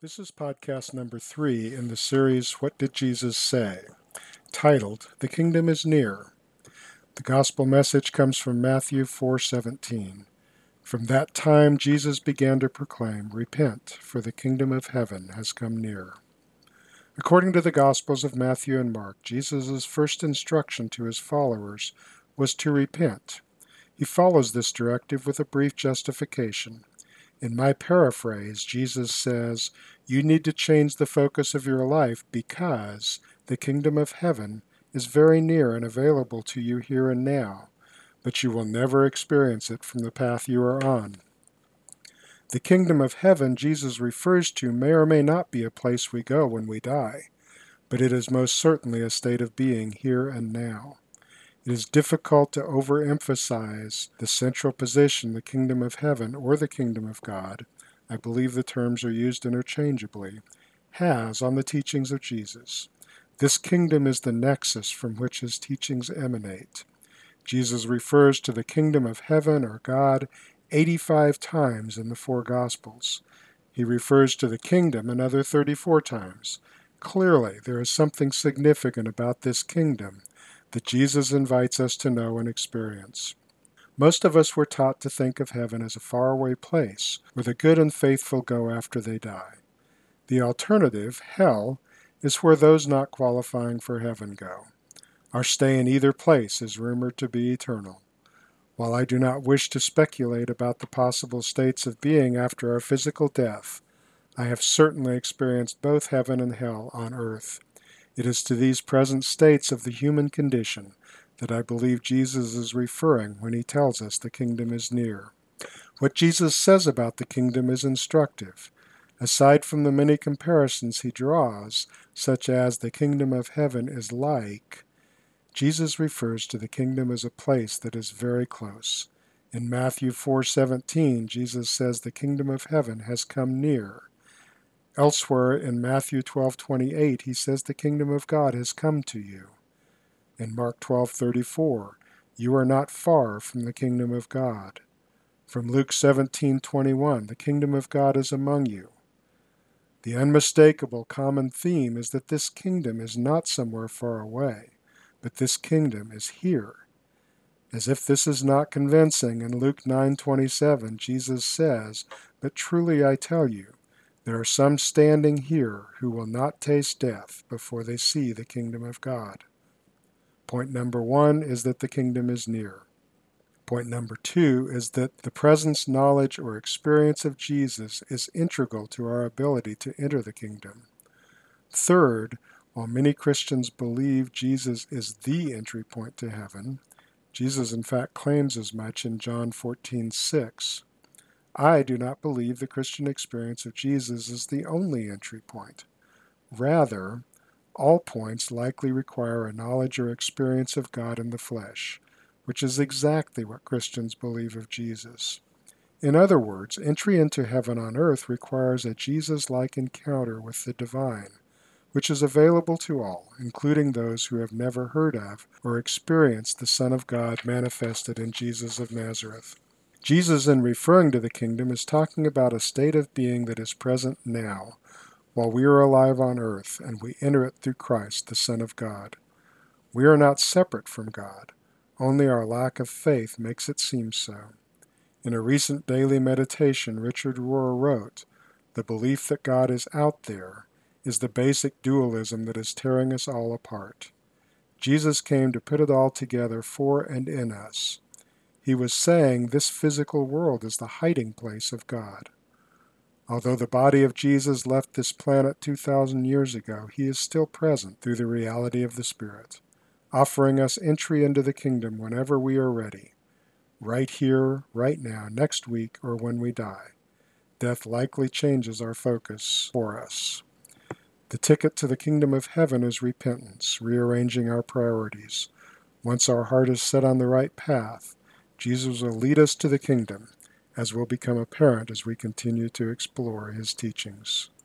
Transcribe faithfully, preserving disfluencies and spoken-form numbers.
This is podcast number three in the series, What Did Jesus Say?, titled, The Kingdom is Near. The gospel message comes from Matthew four seventeen. From that time Jesus began to proclaim, Repent, for the kingdom of heaven has come near. According to the Gospels of Matthew and Mark, Jesus' first instruction to his followers was to repent. He follows this directive with a brief justification. In my paraphrase, Jesus says, you need to change the focus of your life because the kingdom of heaven is very near and available to you here and now, but you will never experience it from the path you are on. The kingdom of heaven Jesus refers to may or may not be a place we go when we die, but it is most certainly a state of being here and now. It is difficult to overemphasize the central position the kingdom of heaven or the kingdom of God, I believe the terms are used interchangeably, has on the teachings of Jesus. This kingdom is the nexus from which his teachings emanate. Jesus refers to the kingdom of heaven or God eighty-five times in the four Gospels. He refers to the kingdom another thirty-four times. Clearly, there is something significant about this kingdom that Jesus invites us to know and experience. Most of us were taught to think of heaven as a faraway place where the good and faithful go after they die. The alternative, hell, is where those not qualifying for heaven go. Our stay in either place is rumored to be eternal. While I do not wish to speculate about the possible states of being after our physical death, I have certainly experienced both heaven and hell on earth. It is to these present states of the human condition that I believe Jesus is referring when he tells us the kingdom is near. What Jesus says about the kingdom is instructive. Aside from the many comparisons he draws, such as the kingdom of heaven is like, Jesus refers to the kingdom as a place that is very close. In Matthew four seventeen, Jesus says the kingdom of heaven has come near. Elsewhere in Matthew twelve twenty-eight, he says the kingdom of God has come to you. In Mark twelve thirty-four, you are not far from the kingdom of God. From Luke seventeen twenty-one, the kingdom of God is among you. The unmistakable common theme is that this kingdom is not somewhere far away, but this kingdom is here. As if this is not convincing, in Luke nine twenty-seven, Jesus says, But truly I tell you, there are some standing here who will not taste death before they see the kingdom of God. Point number one is that the kingdom is near. Point number two is that the presence, knowledge, or experience of Jesus is integral to our ability to enter the kingdom. Third, while many Christians believe Jesus is the entry point to heaven, Jesus in fact claims as much in John fourteen six. I do not believe the Christian experience of Jesus is the only entry point. Rather, all points likely require a knowledge or experience of God in the flesh, which is exactly what Christians believe of Jesus. In other words, entry into heaven on earth requires a Jesus-like encounter with the divine, which is available to all, including those who have never heard of or experienced the Son of God manifested in Jesus of Nazareth. Jesus, in referring to the kingdom, is talking about a state of being that is present now, while we are alive on earth, and we enter it through Christ, the Son of God. We are not separate from God. Only our lack of faith makes it seem so. In a recent daily meditation, Richard Rohr wrote, The belief that God is out there is the basic dualism that is tearing us all apart. Jesus came to put it all together for and in us. He was saying this physical world is the hiding place of God. Although the body of Jesus left this planet two thousand years ago, he is still present through the reality of the Spirit, offering us entry into the kingdom whenever we are ready, right here, right now, next week, or when we die. Death likely changes our focus for us. The ticket to the kingdom of heaven is repentance, rearranging our priorities. Once our heart is set on the right path, Jesus will lead us to the kingdom, as will become apparent as we continue to explore his teachings.